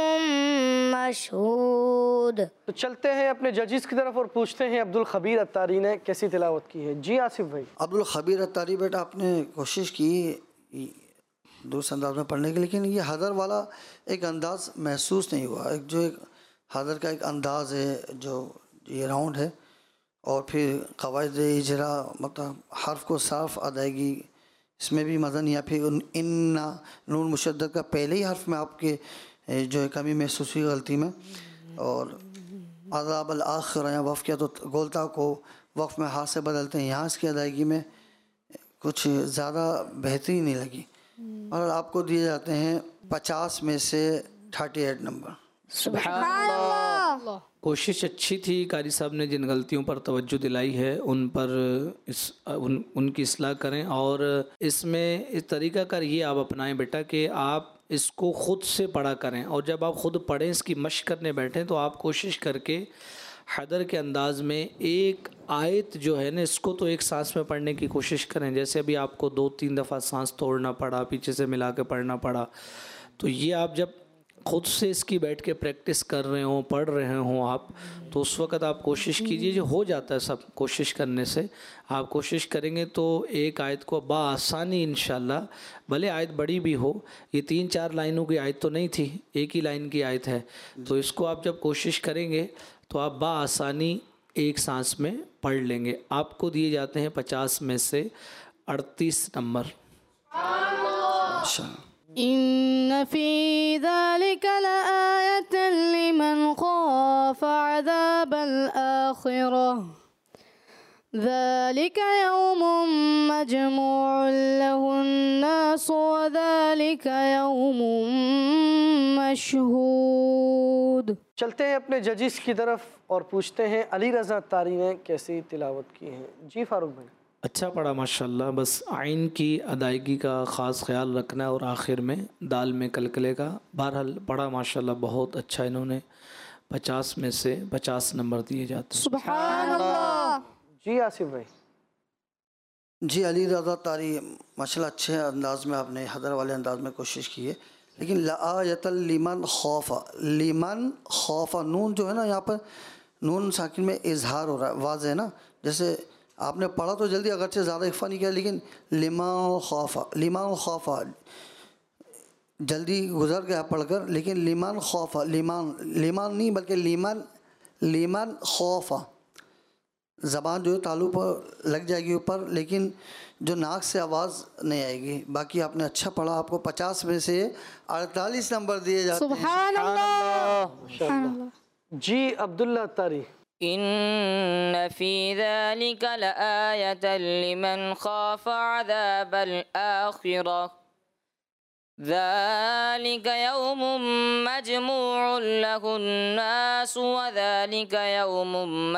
مشهود. तो चलते हैं अपने जजिस की तरफ और पूछते हैं अब्दुल खबीर अत्तारी ने कैसी तिलावत की है। जी आसिफ भाई। अब्दुल खबीर अत्तारी, बेटा आपने कोशिश की دوسرے انداز میں پڑھنے کے، لیکن یہ حضر والا ایک انداز محسوس نہیں ہوا. ایک جو ایک حضر کا ایک انداز ہے جو یہ راؤنڈ ہے، اور پھر قواعد اجرا مطلب حرف کو صاف ادائیگی اس میں بھی مزہ نہیں آیا. پھر ان نون مشدد کا پہلے ہی حرف میں آپ کے جو ہے کمی محسوس ہوئی غلطی میں. اور عذاب الآخرہ یا وقف کیا تو گولتا کو وقف میں ہاتھ سے بدلتے ہیں، یہاں اس کی ادائیگی میں کچھ زیادہ بہتری نہیں لگی. اور آپ کو دیے جاتے ہیں پچاس میں سے تھرٹی ایٹ نمبر. سبحان اللہ. کوشش اچھی تھی، قاری صاحب نے جن غلطیوں پر توجہ دلائی ہے ان پر اس ان, ان کی اصلاح کریں. اور اس میں اس طریقہ کار یہ آپ اپنائیں بیٹا کہ آپ اس کو خود سے پڑھا کریں، اور جب آپ خود پڑھیں اس کی مشق کرنے بیٹھیں تو آپ کوشش کر کے حضر کے انداز میں ایک آیت جو ہے نا اس کو تو ایک سانس میں پڑھنے کی کوشش کریں. جیسے ابھی آپ کو دو تین دفعہ سانس توڑنا پڑا، پیچھے سے ملا کے پڑھنا پڑا، تو یہ آپ جب خود سے اس کی بیٹھ کے پریکٹس کر رہے ہوں، پڑھ رہے ہوں آپ، تو اس وقت آپ کوشش کیجئے. جو ہو جاتا ہے سب کوشش کرنے سے، آپ کوشش کریں گے تو ایک آیت کو بآسانی انشاءاللہ، بھلے آیت بڑی بھی ہو، یہ تین چار لائنوں کی آیت تو نہیں تھی، ایک ہی لائن کی آیت ہے، تو اس کو آپ جب کوشش کریں گے تو آپ بآسانی ایک سانس میں پڑھ لیں گے. آپ کو دیے جاتے ہیں پچاس میں سے اڑتیس نمبر. إن في ذلك لآية لمن خاف عذاب الآخرة ذلك يوم مجموع له الناس وذلك يوم مشهود. چلتے ہیں اپنے ججز کی طرف اور پوچھتے ہیں علی رضا طاری نے کیسی تلاوت کی ہے. جی فاروق بھائی. اچھا پڑھا ماشاءاللہ، بس عین کی ادائیگی کا خاص خیال رکھنا ہے اور آخر میں دال میں کلکلے کا. بہرحال پڑھا ماشاءاللہ، بہت اچھا. انہوں نے پچاس میں سے پچاس نمبر دیے جاتے ہیں. سبحان اللہ. جی آصف بھائی. جی علی رضا طاری ماشاءاللہ اچھے انداز میں آپ نے حضر والے انداز میں کوشش کی ہے، لیکن لآیۃ لمن خوف، لمن خوف، نون جو ہے نا یہاں پر نون ساکن میں اظہار ہو رہا ہے، واضح ہے نا. جیسے آپ نے پڑھا تو جلدی اگرچہ زیادہ اخفا نہیں کیا، لیکن لمن خوف، لمن خوف جلدی گزر گیا پڑھ کر، لیکن لمن خوف، لمن لمن نہیں بلکہ لمن لمن خوف، زبان جو ہے تالو پر لگ جائے گی اوپر، لیکن جو ناک سے آواز نہیں آئے گی. باقی آپ نے اچھا پڑھا. آپ کو پچاس میں سے اڑتالیس نمبر دیے جاتے ہیں. سبحان اللہ. جی عبداللہ طاری. إن في ذلك لآية لمن خاف عذاب الآخرة ذلك يوم مجموع له الناس وذلك يوم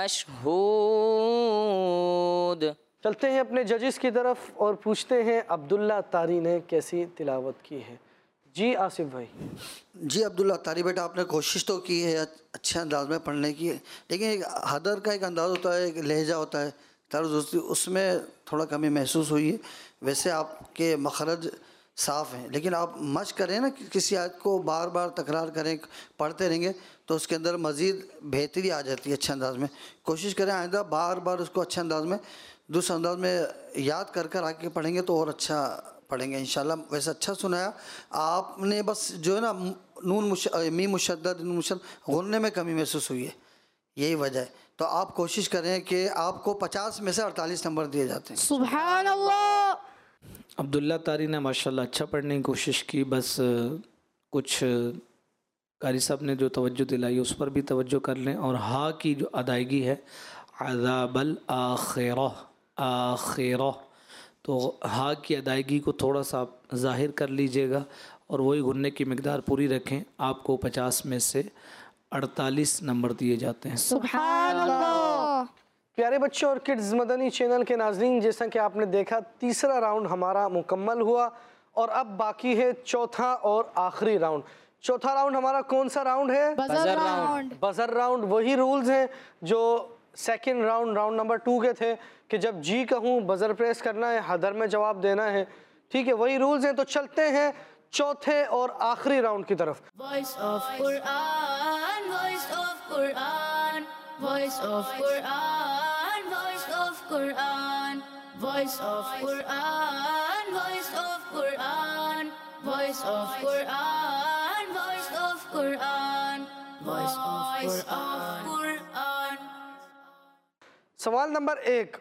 مشهود. چلتے ہیں اپنے ججز کی طرف اور پوچھتے ہیں عبداللہ طاری نے کیسی تلاوت کی ہے. جی آصف بھائی. جی عبداللہ طاری بیٹا آپ نے کوشش تو کی ہے اچھے انداز میں پڑھنے کی، لیکن ایک حضر کا ایک انداز ہوتا ہے، ایک لہجہ ہوتا ہے، طرز ہوتی، اس میں تھوڑا کمی محسوس ہوئی ہے. ویسے آپ کے مخرج صاف ہیں، لیکن آپ مشق کریں نا، کسی آیت کو بار بار تکرار کریں، پڑھتے رہیں گے تو اس کے اندر مزید بہتری آ جاتی ہے اچھے انداز میں. کوشش کریں آئندہ بار بار اس کو اچھے انداز میں دوسرے انداز میں یاد کر کر آگے پڑھیں گے تو اور اچھا پڑھیں گے انشاءاللہ. ویسے اچھا سنایا آپ نے، بس جو ہے نا نون مش میم مشدد نون مشدد غننے میں کمی محسوس ہوئی ہے، یہی وجہ ہے. تو آپ کوشش کریں کہ آپ کو پچاس میں سے اڑتالیس نمبر دیے جاتے ہیں. سبحان اللہ. عبداللہ طاری نے ماشاءاللہ اچھا پڑھنے کی کوشش کی، بس کچھ قاری صاحب نے جو توجہ دلائی اس پر بھی توجہ کر لیں. اور ہا کی جو ادائیگی ہے عذاب الآخرہ، آخرہ، تو ہا کی ادائیگی کو تھوڑا سا آپ ظاہر کر لیجئے گا اور وہی غننے کی مقدار پوری رکھیں. آپ کو پچاس میں سے اڑتالیس نمبر دیے جاتے ہیں. سبحان اللہ. پیارے بچوں اور کڈز مدنی چینل کے ناظرین، جیسا کہ آپ نے دیکھا تیسرا راؤنڈ ہمارا مکمل ہوا اور اب باقی ہے چوتھا اور آخری راؤنڈ. چوتھا راؤنڈ ہمارا کون سا راؤنڈ ہے؟ Buzzer round. Buzzer round. وہی رولز ہیں جو second round round number two کے تھے کہ جب جی کہوں بزر پریس کرنا ہے، حضر میں جواب دینا ہے. ٹھیک ہے، وہی رولز ہیں. تو چلتے ہیں چوتھے اور آخری راؤنڈ کی طرف. Voice of Quran, voice of Quran, voice of Quran, voice of Quran, voice of Quran, voice of Quran, voice of Quran, voice of Quran, voice of Quran. سوال نمبر ایک،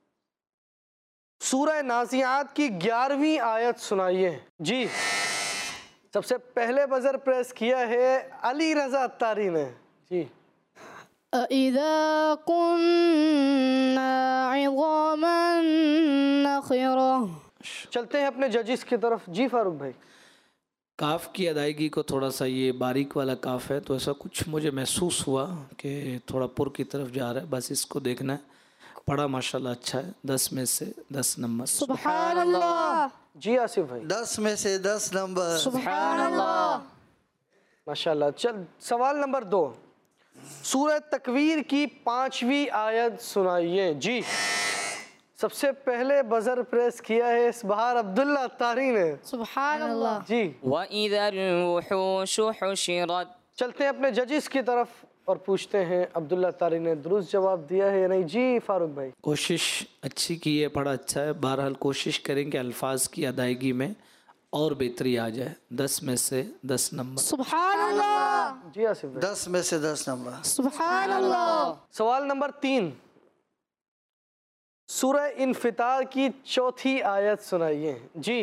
سورہ نازعات کی گیارہویں آیت سنائیے جی۔ سب سے پہلے بزر پریس کیا ہے علی رضا اتاری نے جی۔ أَإِذَا كُنَّا عِظَامًا نَخِرَةً. چلتے ہیں اپنے ججز کی طرف جی فاروق بھائی۔ کاف کی ادائیگی کو تھوڑا سا یہ باریک والا کاف ہے تو ایسا کچھ مجھے محسوس ہوا کہ تھوڑا پر کی طرف جا رہا ہے، بس اس کو دیکھنا ہے۔ پڑھا ماشاءاللہ اچھا ہے، دس میں سے دس نمبر۔ سبحان اللہ، جی آصف بھائی۔ دس میں سے دس نمبر۔ سبحان اللہ، ماشاءاللہ۔ چل سوال نمبر دو، سورہ تکویر کی پانچویں آیت سنائیے جی۔ سب سے پہلے بزر پریس کیا ہے اسبہار عبداللہ اتاری نے سبحان اللہ جی۔ وَإِذَا الْوُحُوشُ حُشِرَتْ. چلتے ہیں اپنے ججز کی طرف اور پوچھتے ہیں عبداللہ اتاری نے درست جواب دیا ہے یا نہیں جی فاروق بھائی۔ کوشش اچھی کی ہے، پڑھا اچھا ہے، بہرحال کوشش کریں کہ الفاظ کی ادائیگی میں اور بہتری آ جائے۔ دس میں سے دس نمبر۔ سبحان اللہ، جی آصف بھائی۔ دس میں سے دس نمبر۔ سبحان اللہ، سوال نمبر تین، سورہ انفطار کی چوتھی آیت سنائیے جی۔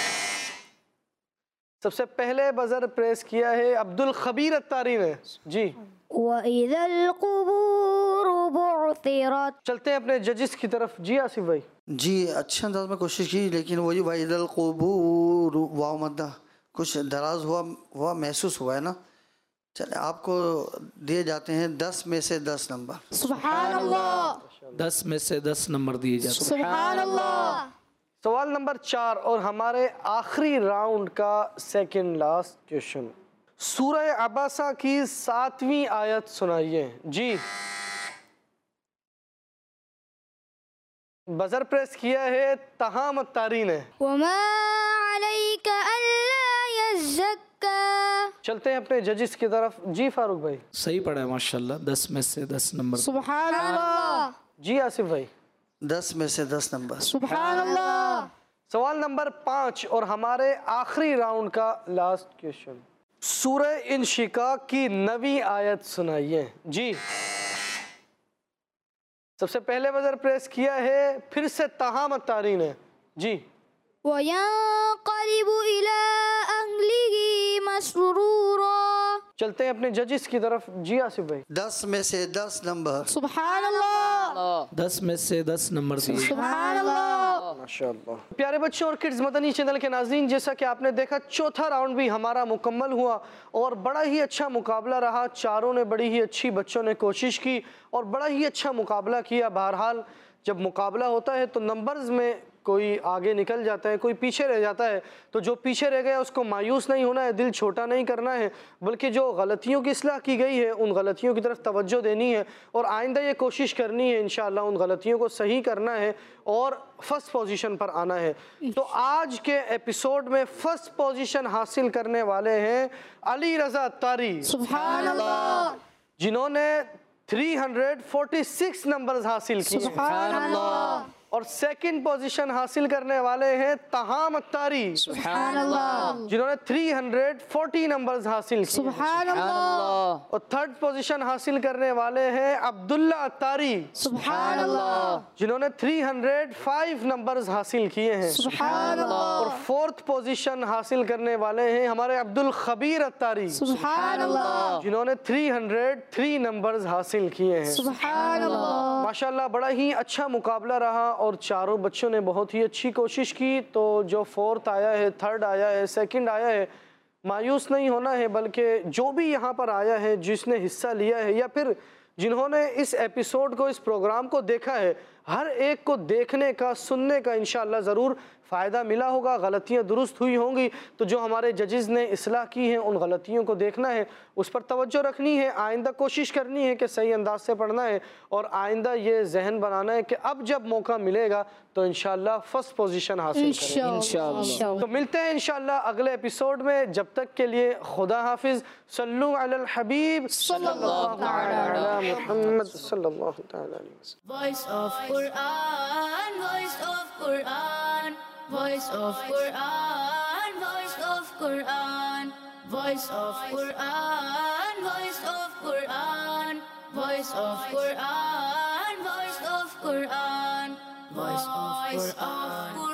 سب سے پہلے بزر پریس کیا ہے عبد الخبیر اتاری نے جی۔ وَإِذَا الْقُبُورُ بُعْثِرَتْ. چلتے ہیں اپنے ججز کی طرف جی آصف بھائی۔ جی اچھے انداز میں کوشش کی، لیکن وہی وَإِذَا الْقُبُورُ واو مدہ کچھ دراز ہوا ہوا محسوس ہوا ہے نا۔ چلے آپ کو دیے جاتے ہیں دس میں سے دس نمبر۔ سبحان اللہ، دس میں سے دس نمبر دیے جاتے ہیں۔ سبحان اللہ، سوال نمبر چار اور ہمارے آخری راؤنڈ کا سیکنڈ لاسٹ کویشچن، سورہ عباسہ کی ساتویں آیت سنائیے جی۔ بزر پریس کیا ہے تہام اتاری نے۔ وما عليك ألا يزكى. چلتے ہیں اپنے ججز کی طرف جی فاروق بھائی۔ صحیح پڑھا ہے ماشاءاللہ، دس میں سے دس نمبر۔ سبحان اللہ، جی آصف بھائی۔ دس میں سے دس نمبر۔ سبحان اللہ، سوال نمبر پانچ اور ہمارے آخری راؤنڈ کا لاسٹ کویشچن، سورہ انشقاق کی نویں آیت سنائیے جی۔ سب سے پہلے بزر پریس کیا ہے پھر سے تہام اتاری نے جی۔ وينقلب إلى أهله مسرورا. چلتے ہیں اپنے ججز کی طرف جی آصف بھائی۔ دس میں سے دس نمبر۔ سبحان اللہ، دس میں سے دس نمبر دیے۔ سبحان اللہ، ماشاءاللہ۔ پیارے بچوں اور کڈز مدنی چینل کے ناظرین، جیسا کہ آپ نے دیکھا چوتھا راؤنڈ بھی ہمارا مکمل ہوا اور بڑا ہی اچھا مقابلہ رہا۔ چاروں نے بڑی ہی اچھی بچوں نے کوشش کی اور بڑا ہی اچھا مقابلہ کیا۔ بہرحال جب مقابلہ ہوتا ہے تو نمبرز میں کوئی آگے نکل جاتا ہے، کوئی پیچھے رہ جاتا ہے، تو جو پیچھے رہ گیا اس کو مایوس نہیں ہونا ہے، دل چھوٹا نہیں کرنا ہے، بلکہ جو غلطیوں کی اصلاح کی گئی ہے ان غلطیوں کی طرف توجہ دینی ہے اور آئندہ یہ کوشش کرنی ہے انشاءاللہ ان غلطیوں کو صحیح کرنا ہے اور فرسٹ پوزیشن پر آنا ہے۔ تو آج کے ایپیسوڈ میں فرسٹ پوزیشن حاصل کرنے والے ہیں علی رضا اتاری، سبحان اللہ، جنہوں نے تین سو چھیالیس نمبرز حاصل کیے۔ سبحان اللہ، اور سیکنڈ پوزیشن حاصل کرنے والے ہیں تہام اتاری، سبحان اللہ، جنہوں نے تین سو چالیس نمبرز حاصل کیے۔ سبحان اللہ، اور تھرڈ پوزیشن حاصل کرنے والے ہیں عبداللہ اتاری، سبحان اللہ، جنہوں نے تین سو پانچ نمبرز حاصل کیے ہیں۔ سبحان اللہ، اور فورتھ پوزیشن حاصل کرنے والے ہیں ہمارے عبد الخبیر اتاری، سبحان اللہ، جنہوں نے تین سو تین نمبرز حاصل کیے ہیں۔ سبحان اللہ، ماشاءاللہ بڑا ہی اچھا مقابلہ رہا اور چاروں بچوں نے بہت ہی اچھی کوشش کی۔ تو جو فورتھ آیا ہے، تھرڈ آیا ہے، سیکنڈ آیا ہے، مایوس نہیں ہونا ہے، بلکہ جو بھی یہاں پر آیا ہے، جس نے حصہ لیا ہے یا پھر جنہوں نے اس ایپیسوڈ کو، اس پروگرام کو دیکھا ہے، ہر ایک کو دیکھنے کا، سننے کا انشاءاللہ ضرور فائدہ ملا ہوگا، غلطیاں درست ہوئی ہوں گی۔ تو جو ہمارے ججز نے اصلاح کی ہیں ان غلطیوں کو دیکھنا ہے، اس پر توجہ رکھنی ہے، آئندہ کوشش کرنی ہے کہ صحیح انداز سے پڑھنا ہے اور آئندہ یہ ذہن بنانا ہے کہ اب جب موقع ملے گا تو انشاءاللہ فرسٹ پوزیشن حاصل کریں گے۔ انشاءاللہ، تو ملتے ہیں انشاءاللہ اگلے ایپیسوڈ میں، جب تک کے لیے خدا حافظ۔ صلو علی الحبیب صلی اللہ علی محمد صلی اللہ تعالی علیہ وسلم۔ Voice of Quran, voice of Quran, voice of Quran, voice of Quran, voice of Quran, voice of Quran, voice of Quran, voice of Quran, voice of Quran.